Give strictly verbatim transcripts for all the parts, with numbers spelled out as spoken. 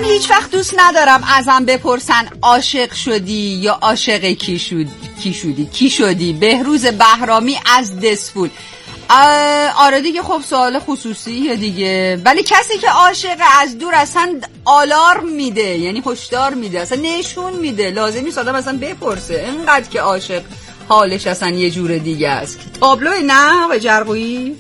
من هیچ وقت دوست ندارم ازم بپرسن عاشق شدی یا عاشق کی شدی کی شدی کی شدی بهروز بهرامی از دسفول. آره دیگه، خب سوال خصوصیه دیگه، ولی کسی که عاشق از دور اصلا آلارم میده، یعنی هشدار میده، اصلا نشون میده، لازم نیست آدم اصلا بپرسه. اینقدر که عاشق حالش اصلا یه جور دیگه است. تابلو نه و جرقویی.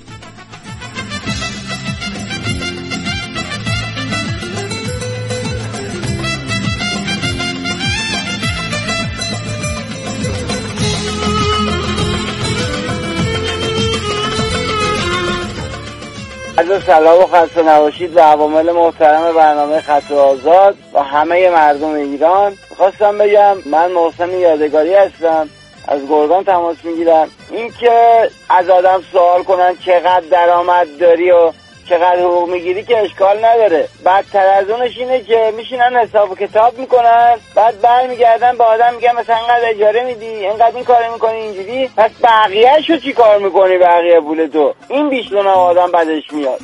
از سلام و خسته نباشید به عوامل محترم برنامه خط آزاد و همه مردم ایران. خواستم بگم من محسن یادگاری هستم، از گرگان تماس میگیرم. این که از آدم سوال کنن چقدر درآمد داری و چقدر حقوق میگیری که اشکال نداره، بدتر از اونش اینه که میشینن حساب و کتاب میکنن، بعد برمیگردن به آدم میگن مثلا اینقدر اجاره میدی، اینقدر این کارو میکنی اینجوری، پس بقیه‌شو چی کار میکنی؟ بقیه پول تو. این بیشتر آدم بدش میاد.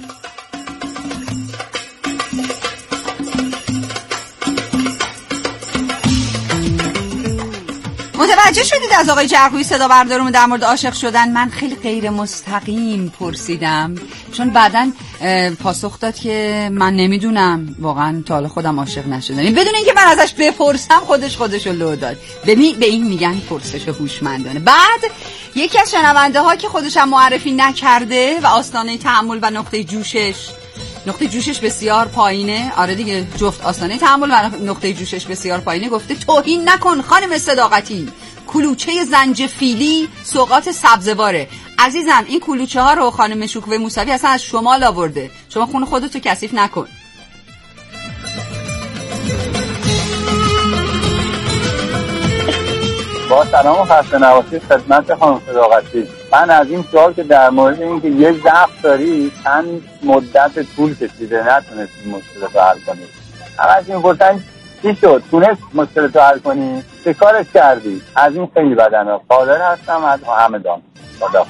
متوجه شدید از آقای جرقویی صدا بردارم در مورد عاشق شدن من خیلی غیر مستقیم پرسیدم، چون بعدن پاسخ داد که من نمیدونم، واقعا تا حالا خودم عاشق نشدم. این بدون اینکه من ازش بپرسم خودش خودشو لو داد. ببین به این میگن پرسش هوشمندانه. بعد یکی از شنونده ها که خودش هم معرفی نکرده و آستانه تحمل و نقطه جوشش نقطه جوشش بسیار پایینه، آره دیگه، جفت آستانه تحمل و نقطه جوشش بسیار پایینه، گفته توهین نکن خانم صداقتی، کلوچه زنجفیلی سوغات سبزواره. عزیزم این کلوچه ها رو خانم شکوه موسوی اصلا از شمال آورده، شما خون خودتو کثیف نکن. با سلام و خسته نباشید خدمت خانم صداقتی. من از این سوال که در مورد این که یه ضعف داری چند مدت طول کشیده نتونستی مشکلت رو حل کنی، هم از این پرسن چی شد؟ تونست مشکلت رو حل کنی؟ چه کارش کردی؟ از این خیلی بدنه. قادر هستم از همدان. خدا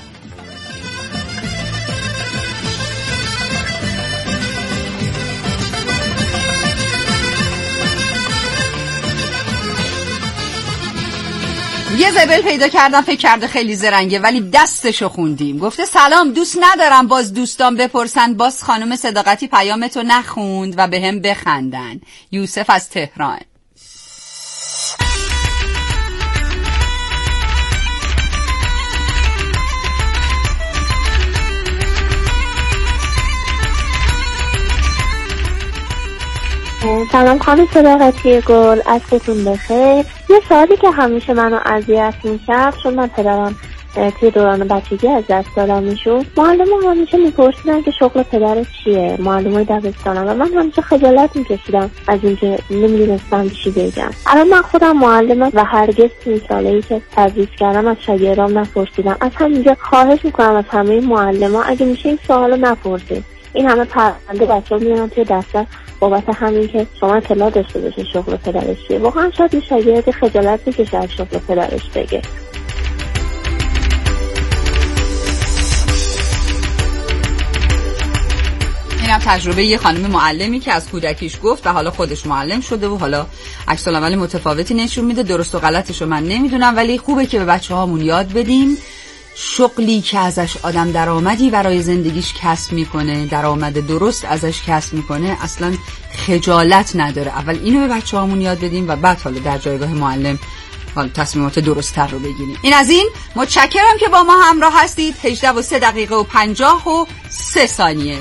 یه زبل پیدا کردم، فکر کرده خیلی زرنگه ولی دستشو خوندیم. گفته سلام، دوست ندارم باز دوستان بپرسن باز خانم صداقتی پیامتو نخوند و به هم بخندن. یوسف از تهران. سلام خانم صداقتی گل، عصرتون بخیر. یه سوالی که همیشه منو اذیت می‌کرد، چون من پدرم توی دوران بچگی از دست دادم میشون، معلم همیشه میپرسیدن که شغل پدرت چیه، معلمای دبستانم، و من همیشه خجالت میکشیدم از اینکه نمیدونستم چی بگم. الان من خودم معلمم و هرگز این سالایی که تدریس کردم از شاگردام نپرسیدم. از همینجا خواهش میکنم از همه معلما اگه میشه این سوالو نپرسید. این همه پرونده بچه‌ها میارن توی دفتر بابت همین که شما اطلاع داشته باشین شغل پدرش چیه. واقعا شاید یه شاگرد خجالت میکشه از شغل پدرش بگه. اینم تجربه یه خانم معلمی که از کودکیش گفت و حالا خودش معلم شده و حالا عکس العمل متفاوتی نشون میده. درست و غلطشو من نمیدونم، ولی خوبه که به بچه‌هامون یاد بدیم شغلی که ازش آدم درآمدی برای زندگیش کسب میکنه، درآمد درست ازش کسب میکنه، اصلا خجالت نداره. اول اینو به بچه‌هامون یاد بدیم و بعد حالا در جایگاه معلم حالا تصمیمات درست تر رو بگیریم. این از این. متشکرم که با ما همراه هستید. هجده و سه دقیقه و پنجاه و سه ثانیه.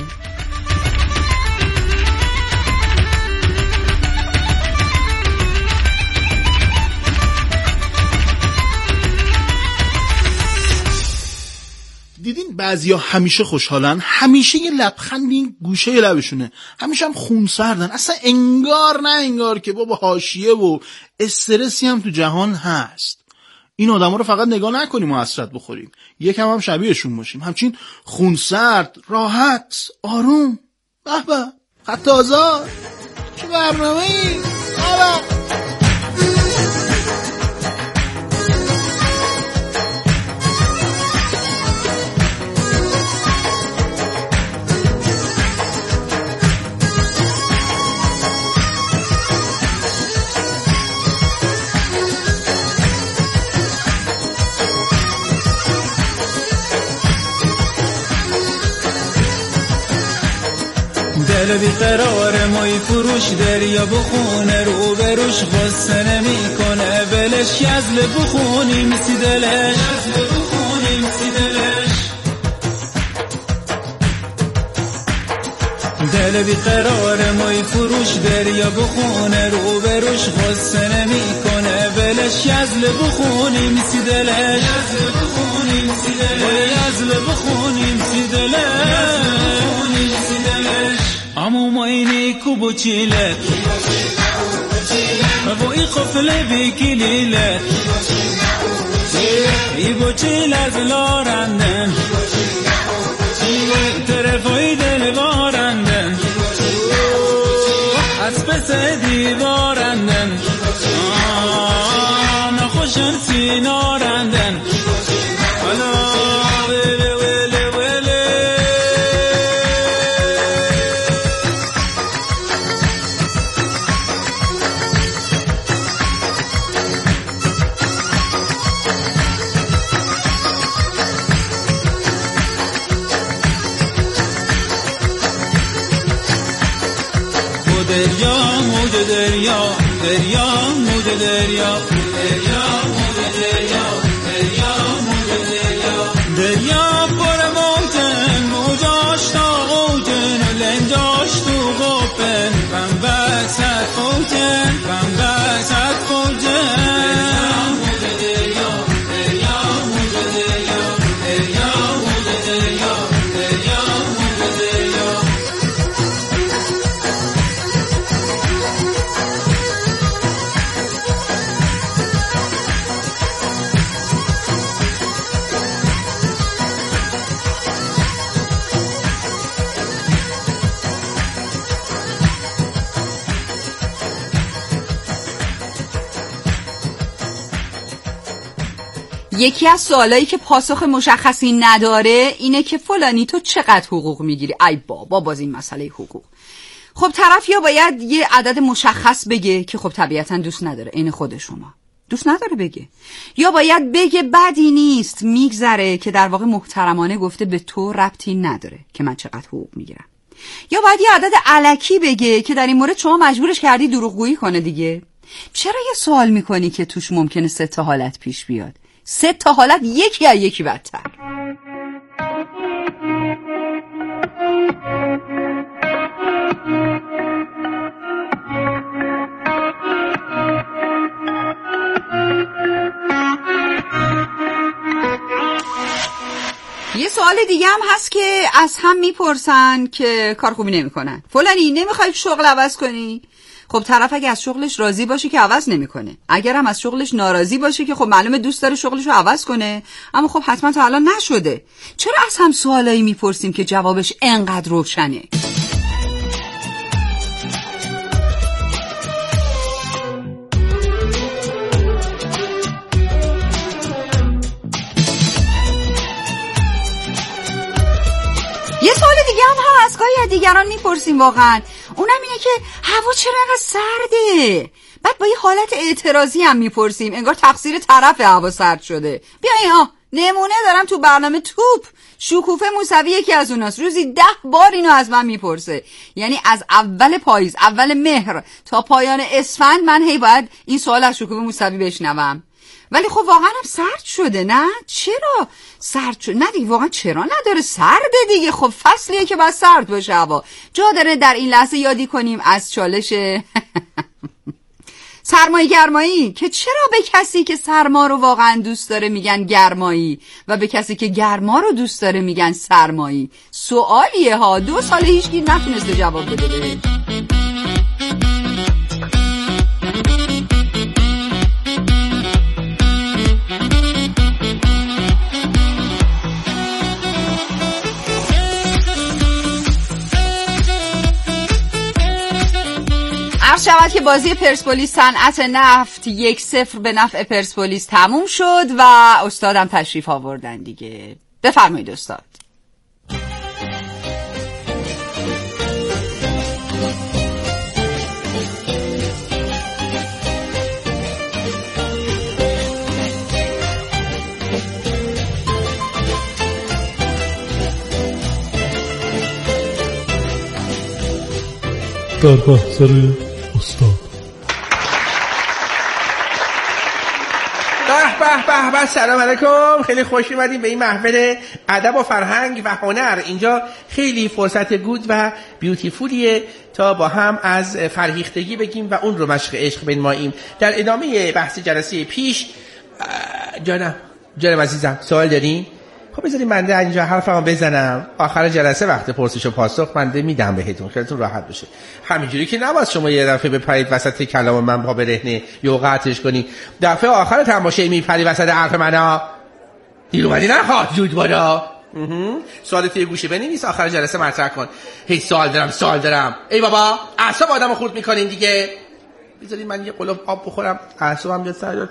دیدین بعضیا همیشه خوشحالن، همیشه یه لبخند این گوشه لبشونه، همیشه هم خونسردن، اصلا انگار نه انگار که بابا حاشیه و استرسی هم تو جهان هست. این آدما رو فقط نگاه نکنیم و حسرت بخوریم، یکم هم شبیهشون باشیم، همچین خونسرد، راحت، آروم. به به خط آزاد چه برنامه‌ای؟ آره دل بیقرار مای فروش دریا بخونه رو بروش غصه نمی کنه بلش یزل بخونی میسی دلش یزل بخونی میسی دلش دل بیقرار مای فروش دریا بخونه رو بروش غصه نمی کنه بلش یزل بخونی میسی دلش یزل بخونی میسی دلش یزل بخونی میسی دلش امو ماینی کوبو چیله و ای قفله بی کلیله ای بو چیله از لارندن طرفای دل بارندن از پس دیوارندن نخوشن سینارندن دریا موج دریا دریا موج دریا دریا موج دریا دریا موج دریا دریا پر موجن موجاش تا اوجن و لنجاش تو غفن غم بسد فوجن غم بسد فوجن موج دریا دریا موج دریا دریا موج دریا دریا موج دریا یکی از سوالایی که پاسخ مشخصی نداره اینه که فلانی تو چقدر حقوق میگیری؟ ای بابا باز این مسئله حقوق. خب طرف یا باید یه عدد مشخص بگه که خب طبیعتا دوست نداره، این خود شما دوست نداره بگه، یا باید بگه بدی نیست میگذره که در واقع محترمانه گفته به تو ربطی نداره که من چقدر حقوق میگیرم، یا باید یه عدد الکی بگه که در این مورد شما مجبورش کردی دروغگویی کنه دیگه. چرا یه سوال میکنی که توش ممکنه سه تا حالت پیش بیاد؟ سه تا حالت یکی از یکی بدتر. یه سوال دیگه هم هست که از هم میپرسن که کار خوبی نمیکنن. فلانی نمیخوای شغل عوض کنی؟ خب طرف اگه از شغلش راضی باشه که عوض نمیکنه، اگر هم از شغلش ناراضی باشه که خب معلومه دوست داره شغلش رو عوض کنه، اما خب حتما تا الان نشده. چرا از هم سوالایی میپرسیم که جوابش انقدر روشنه؟ یه سوال دیگه هم هست گاهی از دیگران میپرسیم واقعا، اونم اینه که هوا چرا انقدر سرده؟ بعد با یه حالت اعتراضی هم میپرسیم انگار تقصیر طرف هوا سرد شده. بیاین ها نمونه دارم تو برنامه توپ. شکوفه موسوی یکی از اوناست، روزی ده بار اینو از من میپرسه، یعنی از اول پاییز اول مهر تا پایان اسفند من هی باید این سوال از شکوفه موسوی بشنوم. ولی خب واقعا هم سرد شده نه؟ چرا سرد شده؟ نه دیگه واقعا چرا نداره، سرده دیگه. خب فصلیه که باید سرد باشه هوا. جا داره در این لحظه یادی کنیم از چالش سرمایی گرمایی که چرا به کسی که سرما رو واقعا دوست داره میگن گرمایی و به کسی که گرما رو دوست داره میگن سرمایی. سوالیه ها، دو سال هیچکی نتونسته جواب بده بهش. عرض شود که بازی پرسپولیس صنعت نفت یک صفر به نفع پرسپولیس تموم شد و استادم تشریف آوردن دیگه. بفرمایید استاد. در محضر استاد. به به به سلام علیکم، خیلی خوش اومدیم به این محفل ادب و فرهنگ و هنر. اینجا خیلی فرصت گود و بیوتیفولیه تا با هم از فرهیختگی بگیم و اون رو مشق عشق بنماییم. در ادامه بحث جلسه پیش جانم جانم عزیزم سوال دارین؟ خب بذارید منده اینجا حرفمو بزنم، آخر جلسه وقت پرسش و پاسخ منده میدم بهتون، خیلیتون راحت بشه. همینجوری که نباید شما یه دفعه بپرید وسط کلام من پا برهنه یا قطعش کنی. دفعه آخر تماشای میپری وسط حرف منو دیر اومدی نخواد زود بالا. سوال توی گوشه بنویس آخر جلسه مطرح کن. هی سوال دارم سوال دارم ای بابا اعصاب آدمو خورد میکنین دیگه. بذارید من یه قلوب آب بخورم اعصابم بیاد سر.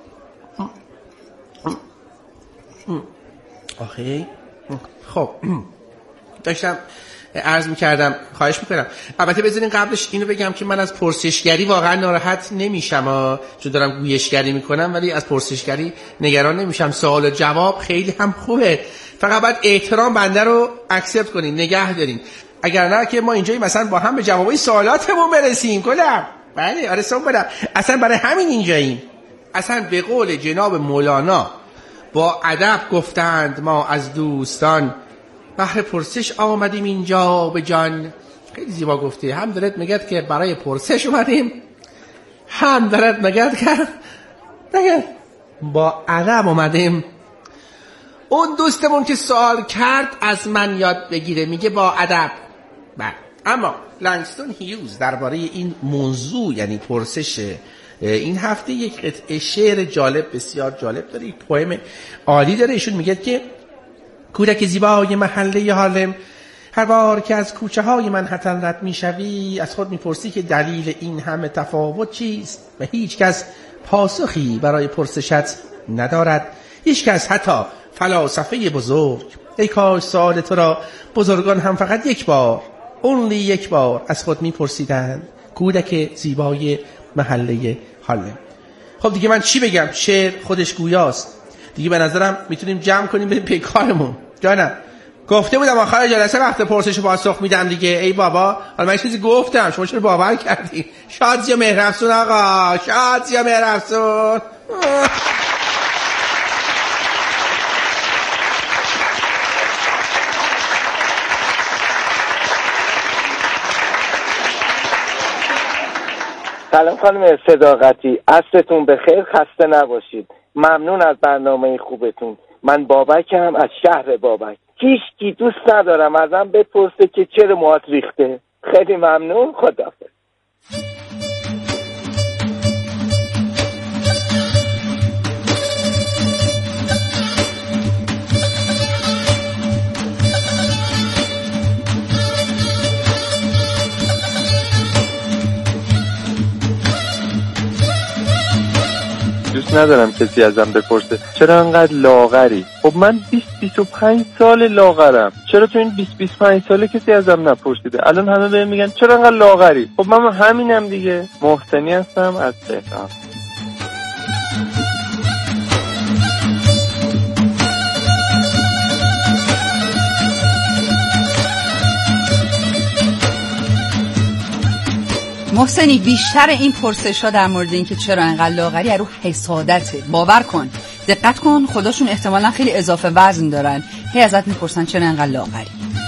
آخه خب داشتم عرض میکردم، خواهش میکنم البته بذارین قبلش اینو بگم که من از پرسشگری واقعا ناراحت نمیشم، چون دارم گویشگری میکنم، ولی از پرسشگری نگران نمیشم. سوال و جواب خیلی هم خوبه، فقط باید احترام بنده رو اکسپت کنین، نگه دارین. اگر نه که ما اینجایی مثلا با هم به جوابای سوالاتمون برسیم. کلم بله آره سوم بدم، اصلا برای همین اینجاییم. اصلا به قول جناب مولانا با ادب گفتند ما از دوستان بهر پرسش آمدیم اینجا به جان. خیلی زیبا گفته، هم دارد میگد که برای پرسش اومدیم، هم دارد میگد که نگه با ادب اومدیم. اون دوستمون که سوال کرد از من یاد بگیره، میگه با ادب. بله اما لنگستون هیوز درباره این موضوع یعنی پرسش این هفته یک قطعه شعر جالب بسیار جالب داره، یک پویم عالی داره. ایشون میگه که کودک زیبای محله هارلم، هر بار که از کوچه های منهتن رد میشوی از خود میپرسی که دلیل این همه تفاوت چیست و هیچ کس پاسخی برای پرسشت ندارد، هیچ کس حتی فلاسفه بزرگ. ای کاش سوال تو را بزرگان هم فقط یک بار اونلی یک بار از خود میپرسیدند. کودک زیبای محله هارلم. خب دیگه من چی بگم، شعر خودش گویاست دیگه. به نظرم میتونیم جمع کنیم بریم پی کارمون. جانم گفته بودم آخر جلسه وقت پرسش و پاسخ میدم دیگه. ای بابا حالا من چیزی گفتم شما چرا باور کردی؟ شادی و مهرافسون آقا، شادی و مهرافسون. سلام خانم صداقتی، عصرتون بخیر، خسته نباشید. ممنون از برنامه خوبتون. من بابکم از شهر بابک. هیچکی دوست ندارم ازم بپرسه که چرا موهات ریخته. خیلی ممنون، خداحافظ. دوست ندارم کسی ازم بپرسه چرا انقدر لاغری. خب من بیست بیست و پنج سال لاغرم، چرا تو این بیست بیست و پنج ساله کسی ازم نپرسیده؟ الان همه بهم میگن چرا انقدر لاغری. خب من همینم دیگه. محسنی هستم از تهران. محسنی بیشتر این پرسش ها در مورد این که چرا اینقدر لاغری رو حسادته. باور کن، دقت کن، خودشون احتمالا خیلی اضافه وزن دارن، هی ازت میپرسن چرا اینقدر لاغری.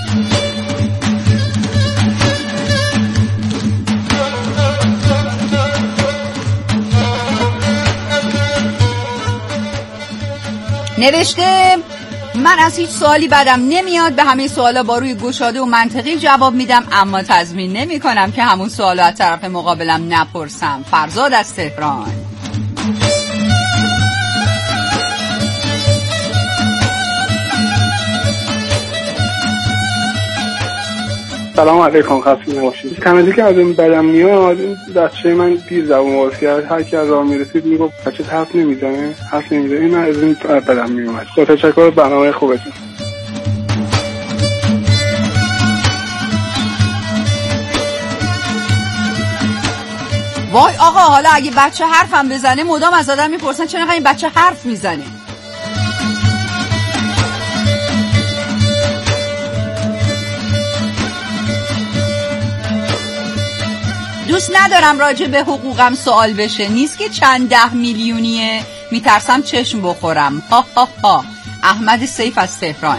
نوشته من از هیچ سوالی بدم نمیاد، به همه سوالا با روی گشاده و منطقی جواب میدم، اما تضمین نمی کنم که همون سوالا از طرف مقابلم نپرسم. فرزاد از تهران. سلام علیکم، خسته نباشید. تنهایی که از این بدم میاد، این بچه من دیر زبون باز کرد، هر کی از راه میرسید میگفت بچه حرف نمیزنه حرف نمیزنه این از این بدم میومد. با تشکر برنامه خوبتون. وای آقا، حالا اگه بچه حرفم بزنه مدام از آدم میپرسن چرا این بچه حرف میزنه. دوست ندارم راجع به حقوقم سوال بشه. نیست که چند ده میلیونیه، میترسم چشم بخورم. ها ها ها. احمد سیف از تهران.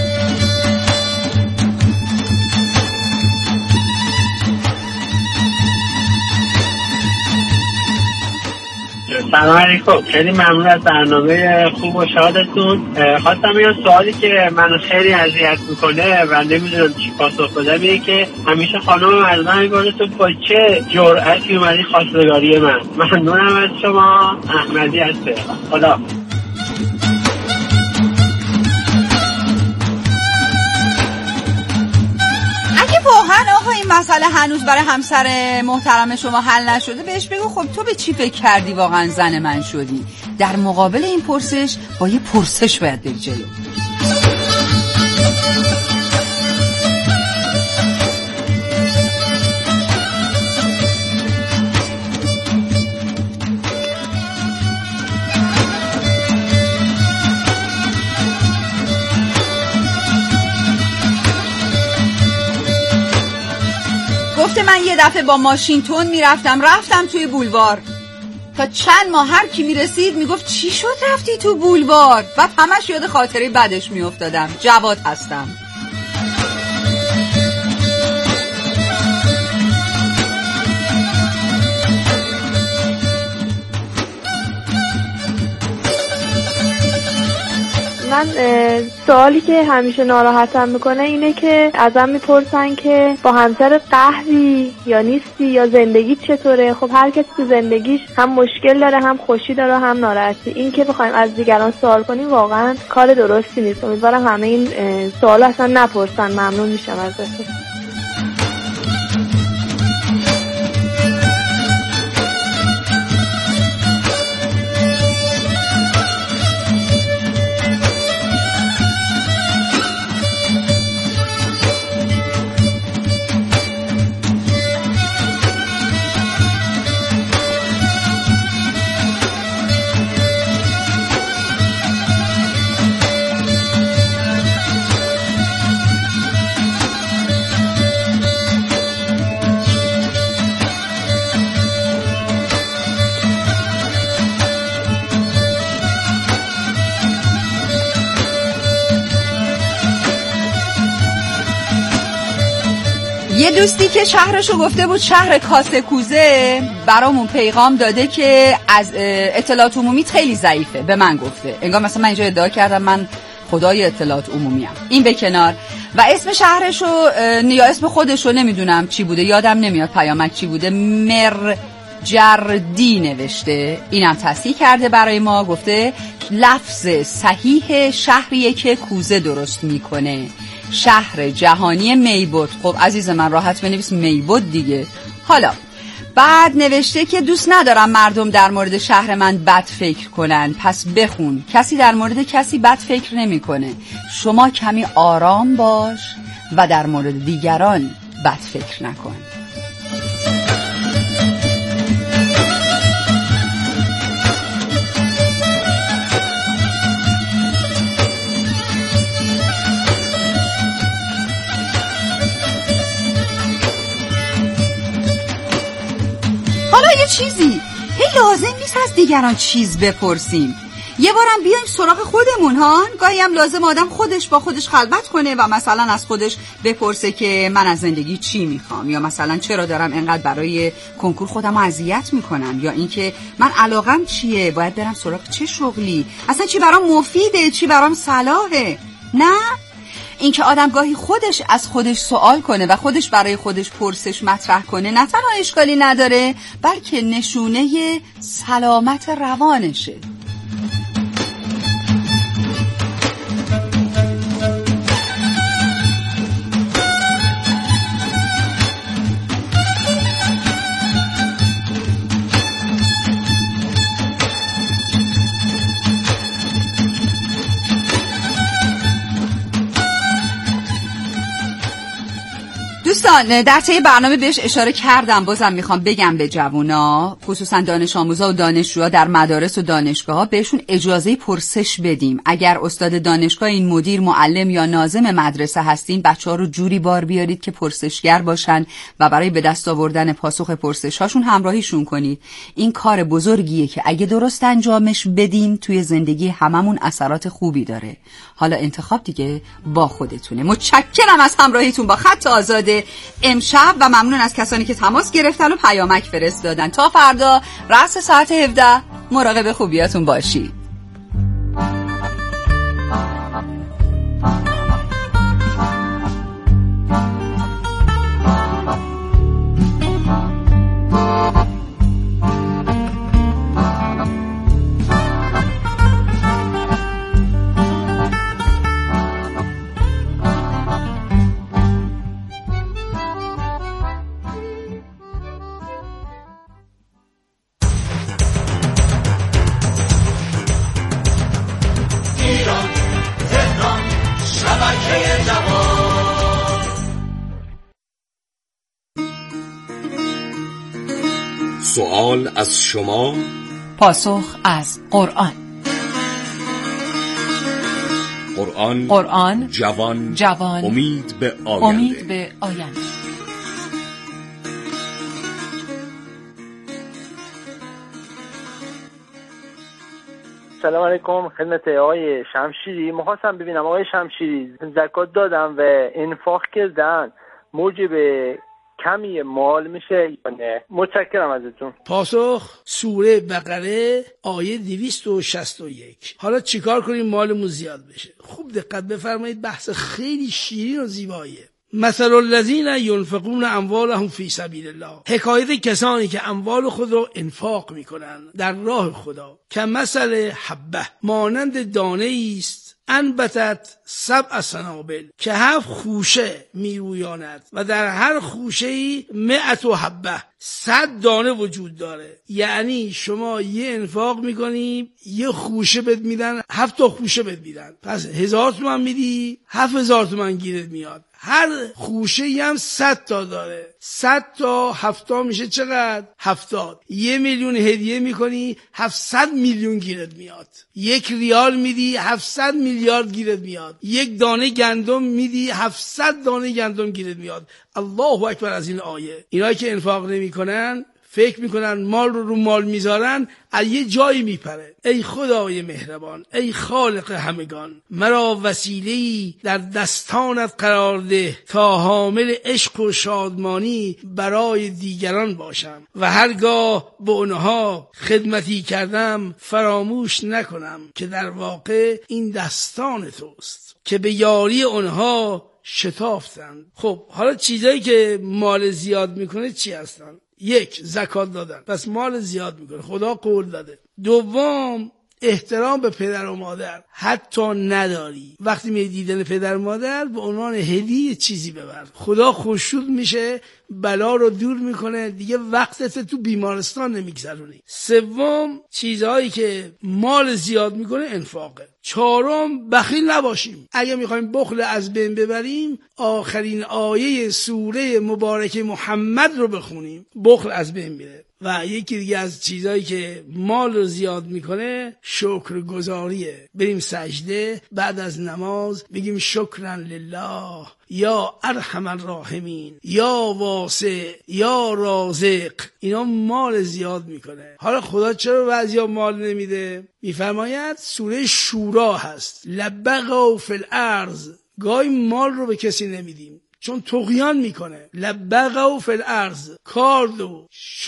سلام علیکم، خیلی ممنون از برنامه خوب و شادتون. خواستم یه سوالی که منو خیلی اذیت میکنه و نمیدونم چی پاسخ بدم اینه که همیشه خانم مردم میگه تو با چه جرأتی اومدی خواستگاری من. ممنونم از شما. احمدی از تهران. خدا. واقعا آقا این مسئله هنوز برای همسر محترم شما حل نشده، بهش بگو خب تو به چی فکر کردی واقعا زن من شدی. در مقابل این پرسش با یه پرسش باید بری جلو. من یه دفعه با ماشین تون میرفتم، رفتم توی بولوار، تا چند ماه هر کی میرسید میگفت چی شد رفتی تو بولوار؟ بعد همش یاد خاطره بدش میافتادم. جواد هستم. من سوالی که همیشه ناراحتم میکنه اینه که ازم میپرسن که با همسر قهری یا نیستی یا زندگی چطوره. خب هر کسی تو زندگیش هم مشکل داره، هم خوشی داره، هم ناراحتی. این که بخوایم از دیگران سوال کنیم واقعا کار درستی نیست. امیدوارم همه این سوال اصلا نپرسن. ممنون میشم ازتون. یه دوستی که شهرشو گفته بود شهر کاسه کوزه برامون پیغام داده که از اطلاعات عمومی خیلی ضعیفه. به من گفته انگار مثلا من اینجا ادعا کردم من خدای اطلاعات عمومی ام. این به کنار. و اسم شهرشو یا اسم خودشو نمیدونم چی بوده، یادم نمیاد پیامک چی بوده، مرجردی نوشته. اینم تصحیح کرده برای ما، گفته لفظ صحیح شهریه که کوزه درست میکنه، شهر جهانی میبود. خب عزیز من راحت بنویس میبود دیگه. حالا بعد نوشته که دوست ندارم مردم در مورد شهر من بد فکر کنن، پس بخون کسی در مورد کسی بد فکر نمیکنه. شما کمی آرام باش و در مورد دیگران بد فکر نکن. یه چیزی هی لازم نیست از دیگران چیز بپرسیم. یه بارم بیایم سراغ خودمون ها. گاهی هم لازم آدم خودش با خودش خلوت کنه و مثلا از خودش بپرسه که من از زندگی چی میخوام، یا مثلا چرا دارم اینقدر برای کنکور خودم رو اذیت میکنم، یا اینکه من علاقم چیه، باید برم سراغ چه شغلی، اصلا چی برام مفیده، چی برام صلاحه. نه، این که آدم گاهی خودش از خودش سوال کنه و خودش برای خودش پرسش مطرح کنه نه تنها اشکالی نداره بلکه نشونه سلامت روانشه. دوستان دوستان در طی برنامه بهش اشاره کردم، بازم میخوام بگم به جوونا، خصوصا دانش آموزا و دانشجوها در مدارس و دانشگاه‌ها بهشون اجازه پرسش بدیم. اگر استاد دانشگاه، این مدیر، معلم یا ناظم مدرسه هستین، بچه‌ها رو جوری بار بیارید که پرسشگر باشن و برای به دست آوردن پاسخ پرسش‌هاشون همراهیشون کنید. این کار بزرگیه که اگه درست انجامش بدیم توی زندگی هممون اثرات خوبی داره. حالا انتخاب دیگه با خودتونه. متشکرم از همراهیتون با خط آزاده امشب و ممنون از کسانی که تماس گرفتن و پیامک فرستادن. تا فردا رأس ساعت هفده مراقب خوبیاتون باشید. سوال از شما، پاسخ از قرآن. قرآن قرآن جوان جوان امید به آینده. امید به آینده. سلام علیکم خدمت آقای شمشیری. می‌خواستم ببینم آقای شمشیری، زکات دادن و انفاق کردن موجب کمی مال میشه یا نه؟ متشکرم ازتون. پاسخ: سوره بقره آیه دویست و شصت و یک. حالا چیکار کنیم مالمون زیاد بشه؟ خوب دقت بفرمایید، بحث خیلی شیرین و زیباییه. مثل الذین ينفقون اموالهم فی سبیل الله، حکایت کسانی که اموال خود را انفاق میکنند در راه خدا. که مثل حبه، مانند دانه است، انبتت سبع سنابل، که هفت خوشه میرویاند و در هر خوشه‌ای مئت و حبه، صد دانه وجود داره. یعنی شما یه انفاق میکنی، یه خوشه بد میدن، هفت تا خوشه بد میدن، پس هزار تومن میدی، هفت هزار تومن گیرت میاد. هر خوشه هم صد تا داره، صد تا هفتا میشه چقدر؟ هفتاد. یه میلیون هدیه میکنی، هفتصد میلیون گیرت میاد. یک ریال میدی، هفتصد میلیارد گیرت میاد. یک دانه گندم میدی، هفتصد دانه گندم گیرت میاد. الله اکبر از این آیه. اینایی که انفاق نمیکنن فکر میکنن مال رو رو مال میذارن، از یه جایی میپره. ای خدای مهربان، ای خالق همگان، مرا وسیله‌ای در دستانت قرار ده تا حامل عشق و شادمانی برای دیگران باشم و هرگاه به اونها خدمتی کردم فراموش نکنم که در واقع این دستان توست که به یاری اونها شتافتند. خب حالا چیزایی که مال زیاد میکنه چی هستن؟ یک، زکات دادن، پس مال زیاد میکنه، خدا قول داده. دوم، احترام به پدر و مادر، حتی نداری وقتی می دیدن پدر و مادر به عنوان هدیه چیزی ببر، خدا خوشنود میشه، بلا رو دور میکنه، دیگه وقتت تو بیمارستان نمیگذرونی. سوم، چیزهایی که مال زیاد میکنه انفاقه. چهارم، بخیل نباشیم. اگه میخوایم بخل از بین ببریم، آخرین آیه سوره مبارکه محمد رو بخونیم، بخل از بین میره. و یکی دیگه از چیزایی که مال رو زیاد میکنه شکرگزاریه. بریم سجده بعد از نماز بگیم شکرا لله یا ارحم الراحمین یا واسع یا رازق. اینا مال زیاد میکنه. حالا خدا چرا بعضیا مال نمیده؟ میفرماید سوره شورا هست، لبغوا فی الارض، گاهی مال رو به کسی نمیدیم چون طغیان میکنه. لبغوا فی الارض، کارد و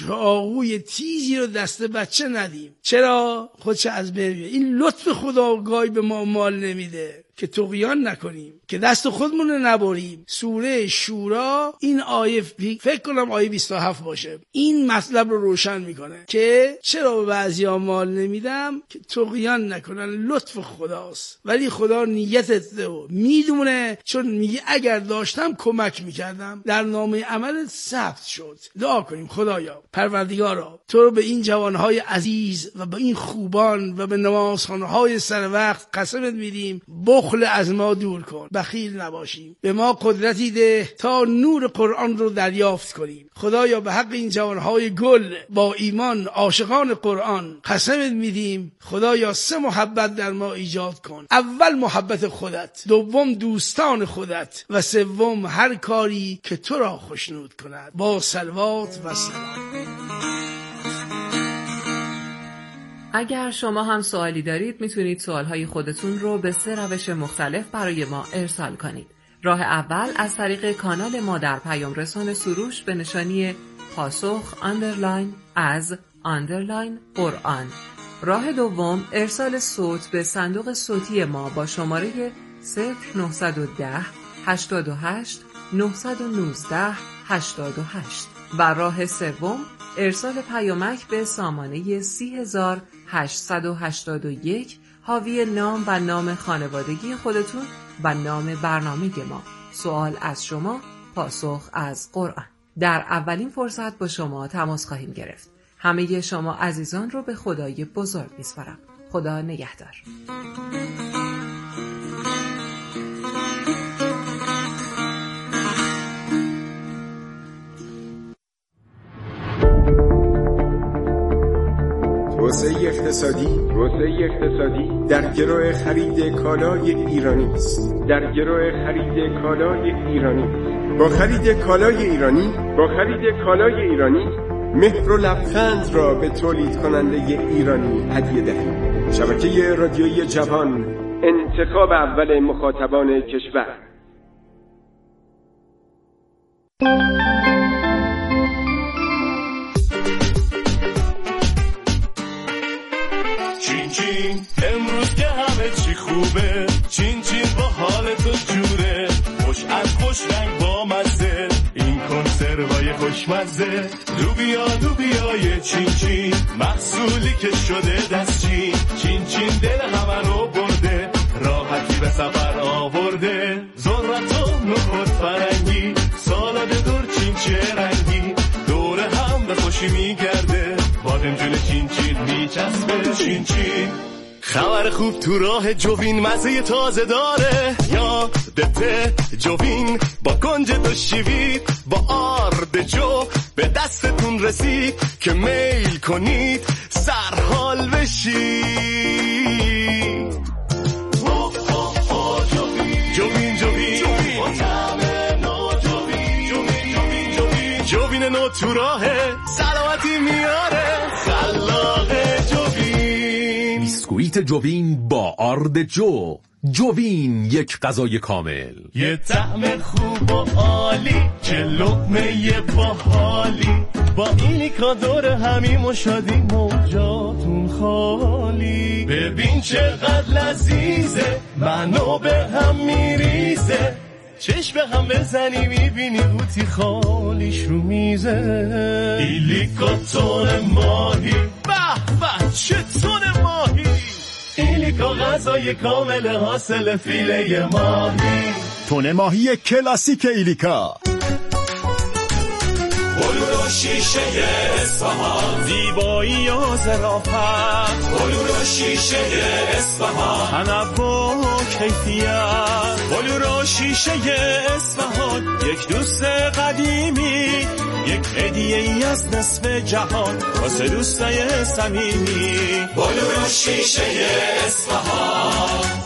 چاقوی تیزی رو دست بچه ندیم. چرا؟ خودش از بین میره. این لطف خدا گاهی به ما مال نمیده که طغیان نکنیم، که دست خودمون رو نبریم. سوره شورا این آیه فکر کنم آیه بیست و هفت باشه، این مطلب رو روشن میکنه که چرا به بعضیا مال نمیدم، که طغیان نکنن، لطف خداست. ولی خدا نیتت رو میدونه، چون میگه اگر داشتم کمک میکردم. در نامه عملت ثبت شد. دعا کنیم خدایا پروردگارا تو رو به این جوانهای عزیز و به این خوبان و به نمازخوانهای سر وقت قسمت میدیم، بخل از ما دور کن، بخیل نباشیم. به ما قدرتی ده تا نور قرآن رو دریافت کنیم. خدایا به حق این جوانهای گل با ایمان عاشقان قرآن قسمت میدیم خدایا سه محبت در ما ایجاد کن. اول محبت خودت، دوم دوستان خودت و سوم هر کاری که تو را خوشنود کند. با صلوات و سلام. اگر شما هم سوالی دارید میتونید سوالهای خودتون رو به سه روش مختلف برای ما ارسال کنید. راه اول از طریق کانال ما در پیام رسان سروش به نشانی پاسخ آندرلاین از آندرلاین قرآن. راه دوم ارسال صوت به صندوق صوتی ما با شماره صفر نه یک صفر هشتاد و هشت نهصد و نوزده هشتاد و هشت و راه سوم ارسال پیامک به سامانه سی هزار هشتصد و هشتاد و یک حاوی نام و نام خانوادگی خودتون و نام برنامه ما. سوال از شما، پاسخ از قرآن. در اولین فرصت با شما تماس خواهیم گرفت. همه شما عزیزان رو به خدای بزرگ میسپارم. خدا نگهدار. توسعه اقتصادی توسعه اقتصادی در گرو خرید کالای ایرانی است. در گرو خرید کالای ایرانی با خرید کالای ایرانی با خرید کالای ایرانی مهر و لبخند را به تولید کننده ایرانی هدیه دهید. شبکه رادیویی جوان، انتخاب اول مخاطبان کشور. چین چین امروز که همه چی خوبه، چین چین با حال تو جوره، خوش از خوش رنگ با مزه، این کنسروای خوشمزه، لوبیا لوبیای چین چین، محصولی که شده دستچین، چین چین دل همه رو برده، راحتی به سفر آورده، ذرت و نخود فرنگی، سالاد دور چین چه رنگی، دور هم به خوشی میگرده، بادمجون چین چین میچسبه. چین چین خبر خوب تو راه جوین، مزه تازه داره، یادته جوین با گنج و شیوید، با آرد جو به دستتون رسید که میل کنید سرحال بشید. جوین جوین با طعم نو، جوین جوین جوین جوین نو تو راهه، سلامتی میاره، خلاقه جوین. بیسکویت جوین با آرد جو. جوین یک غذای کامل، یه طعم خوب و عالی، چه لقمه باحالی، با اینیکا دور همیم و شادیم و جاتون خالی. ببین چقدر لذیذه، منو به هم میریزه، چشم به هم بزنی میبینی بوتی خالیش رو میزه. ایلیکا تون ماهی، به به چه تون ماهی، ایلیکا غذای کامل حاصل فیله ماهی. تون ماهی کلاسیک ایلیکا. بلور و شیشه اصفهان، زیبایی و ظرافت، بلور و شیشه اصفهان، تنوع و کیفیت، بلور و شیشه اصفهان، یک دوست قدیمی، یک هدیه ای از نصف جهان واسه دوستای صمیمی. بلور و شیشه اصفهان.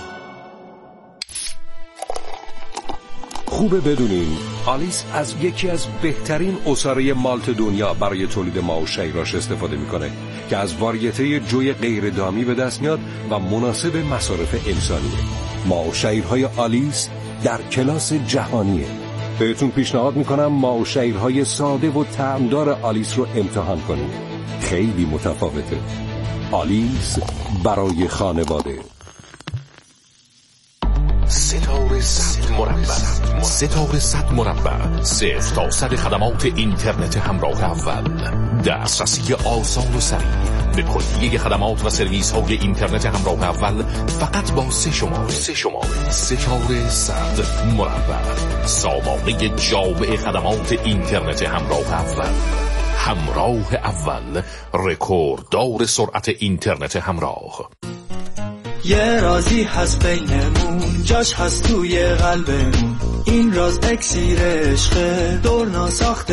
خوبه بدونین آلیس از یکی از بهترین عصاره مالت دنیا برای تولید ماو شیراش استفاده میکنه که از واریته جوی غیر دامی به دست میاد و مناسب مصارف انسانیه. ماو شیرهای آلیس در کلاس جهانیه. بهتون پیشنهاد میکنم ماو شیرهای ساده و طعمدار آلیس رو امتحان کنید. خیلی متفاوته. آلیس برای خانواده. ستاره صد مربع، ستاره صد مربع، صفر تا صد خدمات اینترنت همراه اول، دسترسی آسان و سریع به کلیه خدمات و سرویس های اینترنت همراه اول فقط با سه شماره سه شماره ستاره صد مربع، سامانه جامع خدمات اینترنت همراه اول. همراه اول، رکورددار سرعت اینترنت همراه. یه رازی هست بینمون، جاش هست توی قلبمون. این راز اکسیر عشقه، دور ناساخته